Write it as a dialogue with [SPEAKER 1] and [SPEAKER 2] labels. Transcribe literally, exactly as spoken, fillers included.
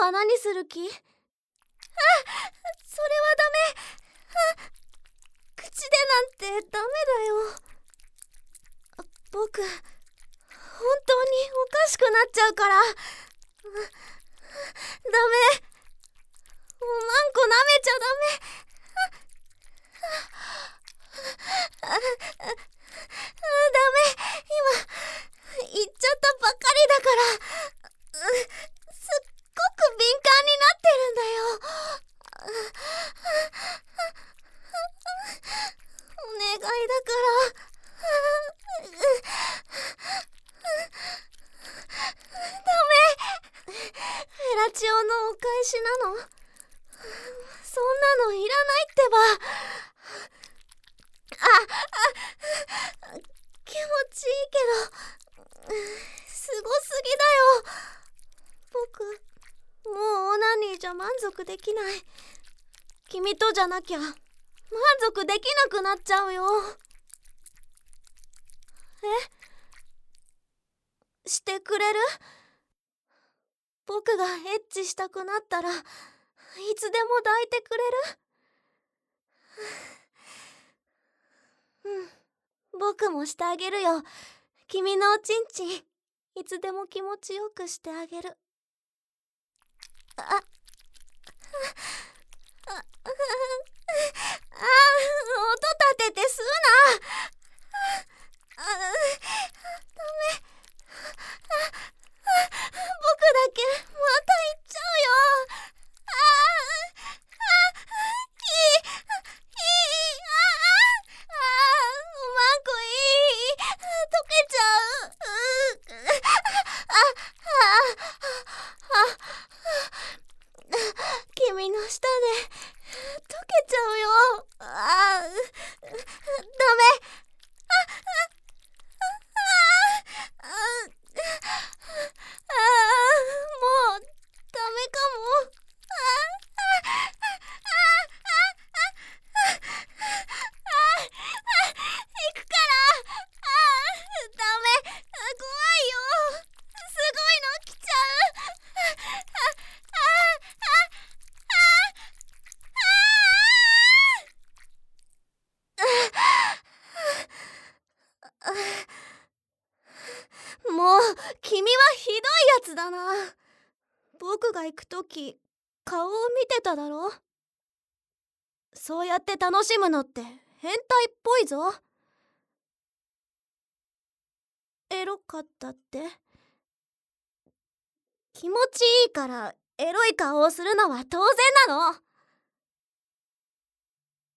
[SPEAKER 1] は何する気？あ、それはダメ。あ、口でなんてダメだよ。僕、本当におかしくなっちゃうから。ダメ。おまんこ舐めちゃダメ。あ、あ、あ、ダメ。今言っちゃったばっかりだから。すっごく敏感になってるんだよ。お願いだから。ダメ。フェラチオのお返しなの？そんなのいらないってば。あ、あ、気持ちいいけど、すごすぎだよ。僕、もうオナニーじゃ満足できない。君とじゃなきゃ満足できなくなっちゃうよ。え？してくれる？僕がエッチしたくなったらいつでも抱いてくれる？うん、僕もしてあげるよ。君のおちんちんいつでも気持ちよくしてあげる。あ、あ、あ、あ、あ、音立てて吸うな。あ、ダメ。あ、僕だけまた行っちゃうよ。ああ、いい、いい、ああ、おまんこいい、溶けちゃう。あ、あ、あ、君の舌で溶けちゃうよ。あ、ダメ。あ、あ、あ、あ、もうダメかも。あ、あ、あ、あ、あ、行くから。あ、ダメ。怖いよ。すごいの来ちゃう。あ、あ、あ、あ、あ、もう君はひどいやつだな。僕が行くとき顔を見てただろ。そうやって楽しむのって変態っぽいぞ。エロかったって？気持ちいいからエロい顔をするのは当然なの。